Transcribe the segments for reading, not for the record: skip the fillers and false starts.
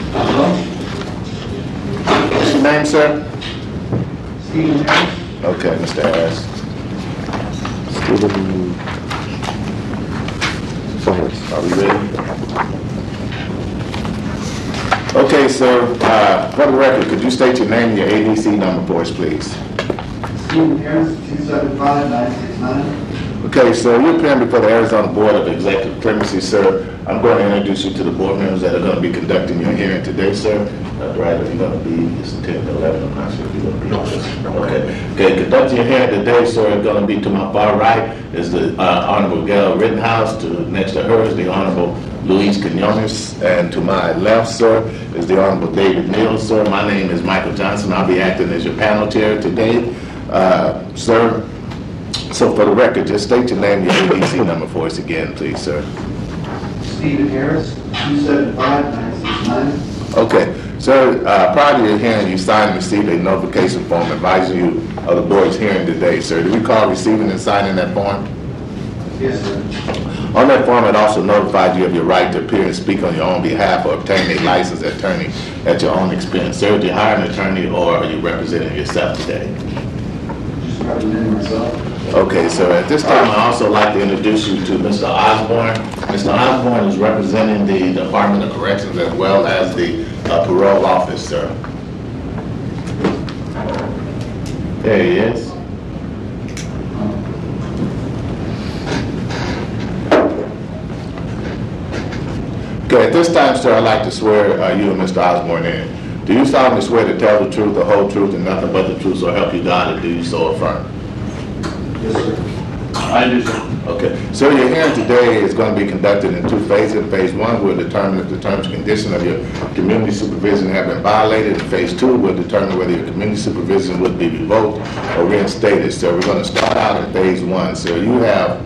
What's your name, sir? Stephen Harris. Okay, Mr. Harris. Stephen Harris. Are we ready? Okay, sir. For the record, could you state your name and your ADC number for us, please? Stephen Harris, 275-969. Okay, so you're appearing before the Arizona Board of Executive Clemency, sir. I'm going to introduce you to the board members that are going to be conducting your hearing today, sir. Right, you're going to be, it's 10 to 11, I'm not sure if you're going to be on this. Okay, conducting your hearing today, sir, is going to be to my far right is the Honorable Gail Rittenhouse. Next to her is the Honorable Luis Quinones. And to my left, sir, is the Honorable David Neal, sir. My name is Michael Johnson. I'll be acting as your panel chair today, sir. So for the record, just state your name and your ADC number for us again, please, sir. Stephen Harris, 275-969. Okay. Sir, prior to your hearing, you signed and received a notification form advising you of the board's hearing today, sir. Do you recall receiving and signing that form? Yes, sir. On that form, it also notified you of your right to appear and speak on your own behalf or obtain a licensed attorney at your own expense. Sir, did you hire an attorney or are you representing yourself today? Just representing myself. Okay, so at this time, I'd also like to introduce you to Mr. Osborne. Mr. Osborne is representing the Department of Corrections as well as the parole office, sir. There he is. Okay, at this time, sir, I'd like to swear you and Mr. Osborne in. Do you solemnly swear to tell the truth, the whole truth, and nothing but the truth, so help you God, and do you so affirm? Yes, sir. I do, sir. Okay, so your hearing today is going to be conducted in two phases. Phase one will determine if the terms and conditions of your community supervision have been violated, and phase two will determine whether your community supervision would be revoked or reinstated. So we're going to start out in phase one. So you have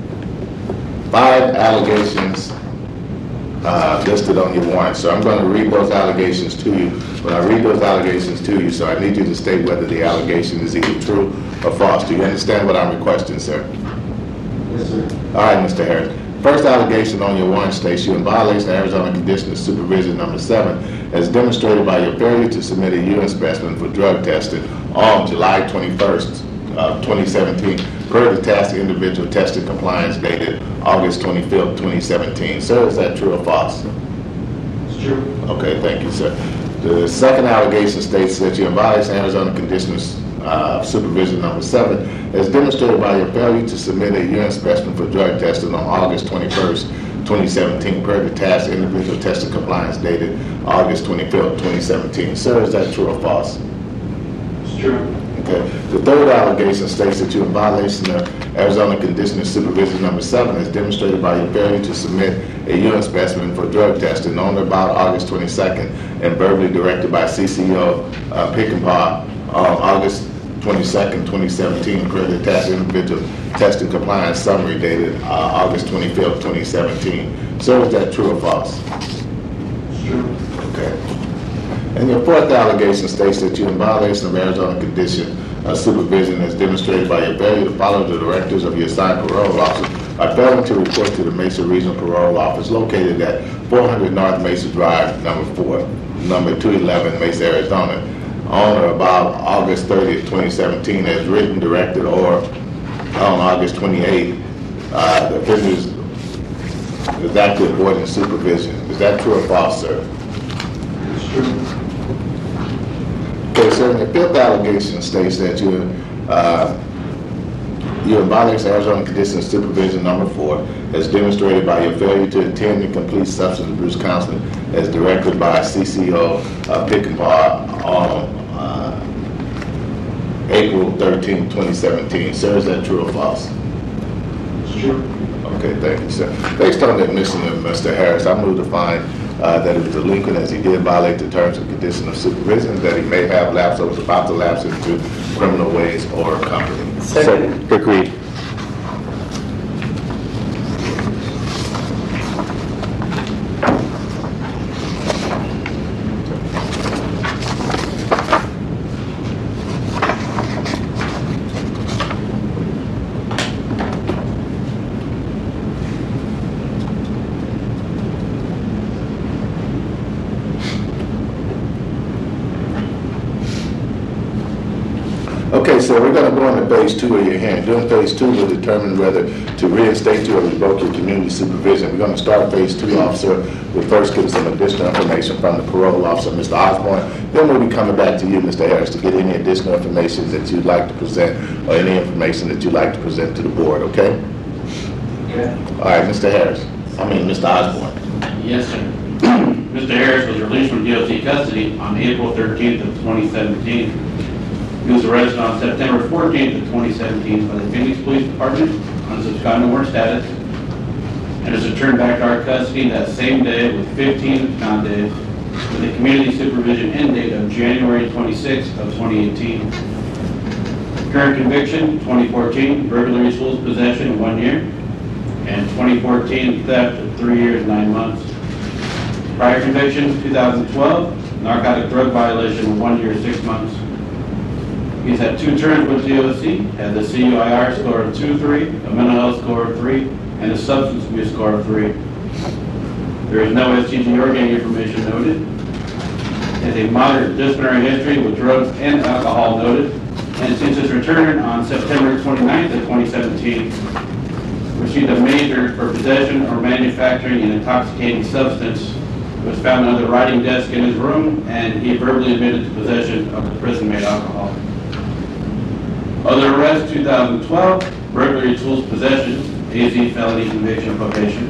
5 allegations listed on your warrant. So I'm going to read those allegations to you. When I read those allegations to you, so I need you to state whether the allegation is either true or false. Do you understand what I'm requesting, sir? Yes, sir. All right, Mr. Harris. First allegation on your warrant states you in violation of Arizona Condition of Supervision number 7 as demonstrated by your failure to submit a urine specimen for drug testing on July 21st, 2017, per the task individual testing compliance dated August 25th, 2017. Sir, is that true or false? It's true. Okay, thank you, sir. The second allegation states that you in violation of Arizona Condition of Supervision number 7 as demonstrated by your failure to submit a urine specimen for drug testing on August 21st, 2017, per the task individual testing compliance dated August 25th, 2017. Sir, is that true or false? It's true. Okay. The third allegation states that you're in violation of Arizona Condition of Supervision number 7 as demonstrated by your failure to submit a urine specimen for drug testing on or about August 22nd and verbally directed by CCO Pickenpaw on August 22nd, 2017, per the task individual testing compliance summary dated August 25th, 2017. Sir, is that true or false? It's true. Okay. And your fourth allegation states that you're in violation of Arizona Condition of Supervision as demonstrated by your failure to follow the directives of your assigned parole officer by failing to report to the Mesa Regional Parole Office located at 400 North Mesa Drive, number 211, Mesa, Arizona, on or about August 30th, 2017, as written, directed, or on August 28th, the offenders is active avoiding supervision. Is that true or false, sir? It's true. Okay, sir, and the fifth allegation states that you're in violation of Arizona Condition of Supervision number 4 as demonstrated by your failure to attend and complete substance abuse counseling as directed by CCO Pickenpaw on April 13, 2017. Sir, is that true or false? It's true. Okay, thank you, sir. Based on the admission of Mr. Harris, I move to find that he was delinquent as he did violate the terms and conditions of supervision, that he may have lapsed or was about to lapse into criminal ways or company. Second. Agreed. Okay, so we're going to go into phase 2 of your hearing. During phase 2, we'll determine whether to reinstate you or revoke your community supervision. We're going to start phase 2, officer. We'll first get some additional information from the parole officer, Mr. Osborne. Then we'll be coming back to you, Mr. Harris, to get any additional information that you'd like to present or any information that you'd like to present to the board, okay? Okay. All right, Mr. Harris. Mr. Osborne. Yes, sir. Mr. Harris was released from DOC custody on April 13th of 2017. He was arrested on September 14th of 2017 by the Phoenix Police Department on subscribed warrant status and is returned back to our custody that same day with 15 count days with a community supervision end date of January 26th of 2018. Current conviction, 2014, burglary, tools possession, 1 year, and 2014 theft of 3 years, 9 months. Prior conviction, 2012, narcotic drug violation, 1 year, 6 months. He's had 2 terms with DOC, has a CUIR score of 2-3, a mental health score of 3, and a substance abuse score of 3. There is no STG or gang information noted. Has a moderate disciplinary history with drugs and alcohol noted, and since his return on September 29th of 2017, received a major for possession or manufacturing an intoxicating substance, was found under the writing desk in his room, and he verbally admitted to possession of the prison-made alcohol. Other arrests, 2012, burglary, tools possession, AZ felony conviction, probation.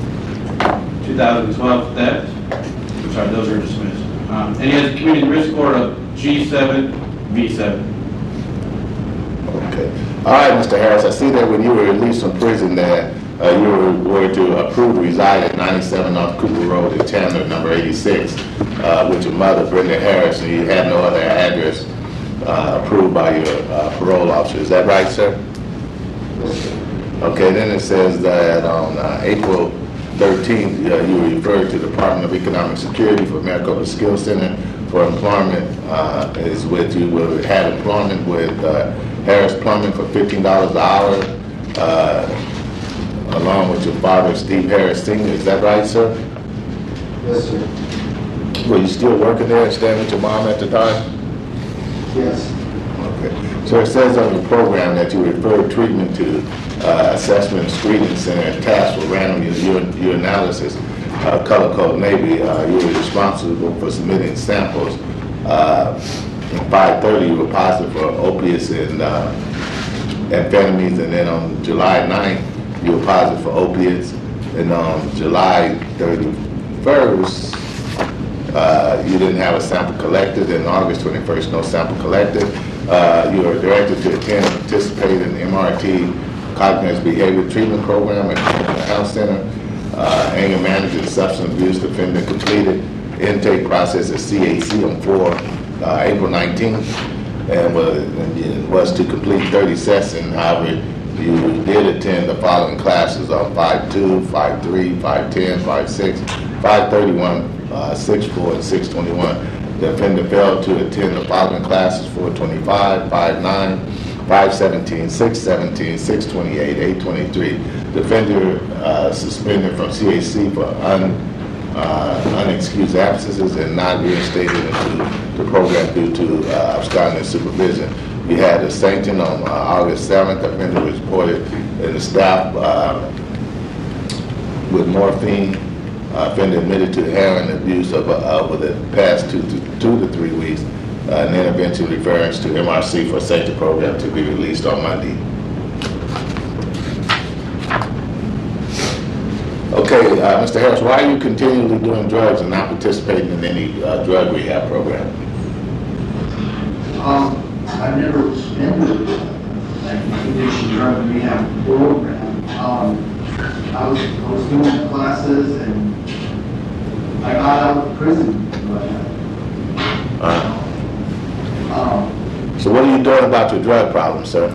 2012 theft, I'm sorry, those are dismissed. And he has a community risk score of G7, V7. Okay. All right, Mr. Harris, I see that when you were released from prison that you were to approve to reside at 97 North Cooper Road in Chandler, number 86, with your mother, Brenda Harris, and you had no other address approved by your parole officer. Is that right, sir? Okay, then it says that on April 13th, you were referred to the Department of Economic Security for Maricopa Skills Center for employment. Is with you will have employment with Harris Plumbing for $15 an hour, along with your father, Steve Harris Sr. Is that right, sir? Yes, sir. Were you still working there and staying with your mom at the time? Yes. Okay. So it says on your program that you referred treatment to Assessment and Screening Center and tasked with random urinalysis, color code Navy. You were responsible for submitting samples. In 5:30, you were positive for opiates and amphetamines, and then on July 9th, you were positive for opiates, and on July 31st, you didn't have a sample collected, and August 21st, no sample collected. You were directed to attend and participate in the MRT Cognitive Behavior Treatment Program at the Health Center. Anger management, substance abuse defender completed intake process at CAC on April 19th, and was to complete 30 sessions. However, you did attend the following classes on 5-2, 5-3, 5-10, 5-6, 5-31, 6-4, and 6-21. The offender failed to attend the following classes: 4-25, 5-9, 5-17, 6-17, 6-28, 8-23. The offender suspended from CAC for unexcused absences and not reinstated into the program due to absconding supervision. You had a sanction on August 7th. The offender was reported in the staff with morphine. Offender admitted to heroin abuse over the past 2 to 3 weeks, and then eventually reference to MRC for a safety program to be released on Monday. Okay, Mr. Harris, why are you continually doing drugs and not participating in any drug rehab program? I never been to like addiction drug rehab program. I was doing classes and I got out of prison. So what are you doing about your drug problem, sir?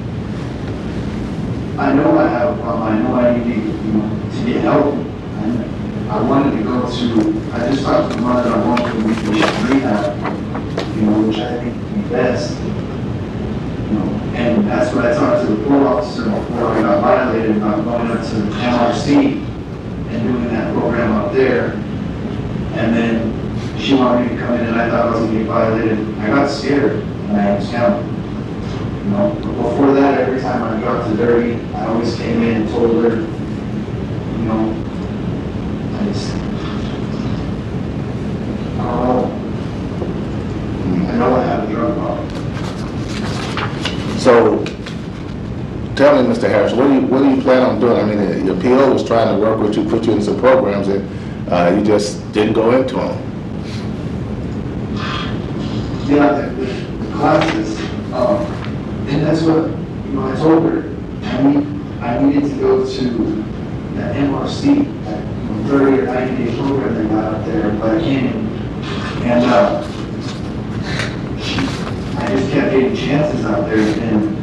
I know I have a problem. I know I need to get help. And I wanted to go to, I just talked to the mother, I wanted to rehab, which I think would be best. And that's what I talked to the parole officer before I got violated about going up to MRC and doing that program up there. And then she wanted me to come in and I thought I was going to get violated. I got scared and I was down. You know, before that, every time I dropped a dirty, I always came in and told her, you know, I don't know. I know I have a drug problem. So, tell me, Mr. Harris, what do you plan on doing? I mean, your PO was trying to work with you, put you in some programs, and you just didn't go into them. Yeah, the classes, and that's what, you know, I told her, I needed to go to the MRC, that 30 or 90 day program they got up there, but I can't. And I just kept getting chances out there, and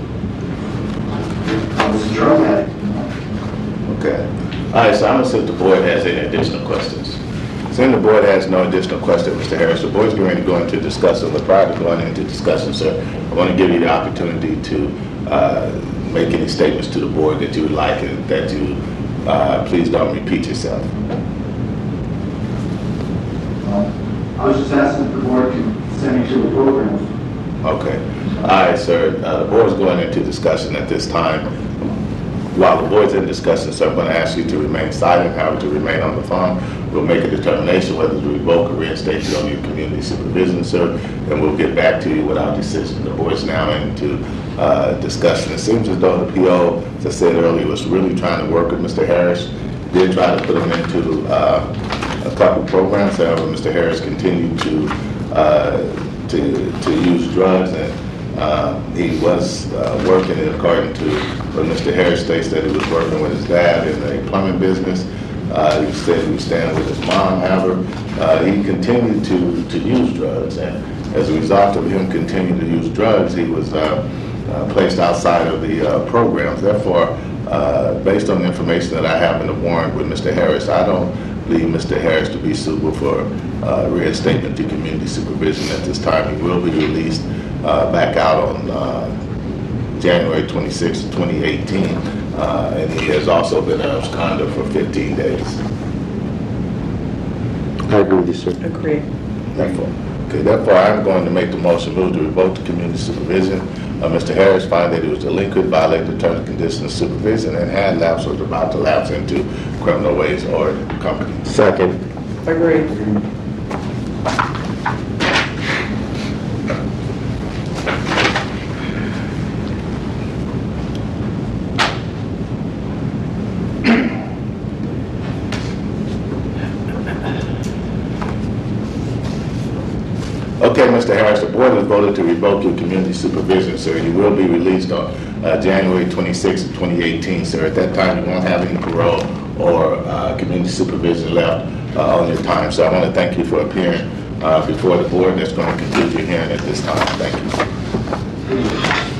I was a drug addict. Okay. All right, so I'm going to see if the board has any additional questions. Seeing the board has no additional questions, Mr. Harris, the board's going to go into discussion, but prior to going into discussion, sir, I want to give you the opportunity to make any statements to the board that you would like, and that you please don't repeat yourself. I was just asking if the board could send me to a program. Okay. All right, sir. The board's going into discussion at this time. While the board's in discussion, sir, I'm going to ask you to remain silent, however, to remain on the phone. We'll make a determination whether to revoke or reinstate you on your community supervision, sir, and we'll get back to you with our decision. The board's now into discussion. It seems as though the PO, as I said earlier, was really trying to work with Mr. Harris. Did try to put him into a couple programs. However, Mr. Harris continued to use drugs, and he was working, according to what Mr. Harris states, that he was working with his dad in a plumbing business. He said he was staying with his mom. However, he continued to use drugs, and as a result of him continuing to use drugs, he was placed outside of the programs. Therefore, based on the information that I have in the warrant with Mr. Harris, I don't believe Mr. Harris to be suitable for reinstatement to community supervision at this time. He will be released back out on January 26, 2018, and he has also been absconded for 15 days. I agree with you, sir. Agree. Therefore, I'm going to make the motion move to revoke the community supervision. Mr. Harris find that he was delinquent, violated the terms and conditions of supervision, and had lapsed or was about to lapse into criminal ways or company. Second. Agree. Okay, Mr. Harris, the board has voted to revoke your community supervision, sir. You will be released on January 26, 2018, sir. At that time, you won't have any parole or community supervision left on your time. So I want to thank you for appearing before the board. That's going to conclude your hearing at this time. Thank you.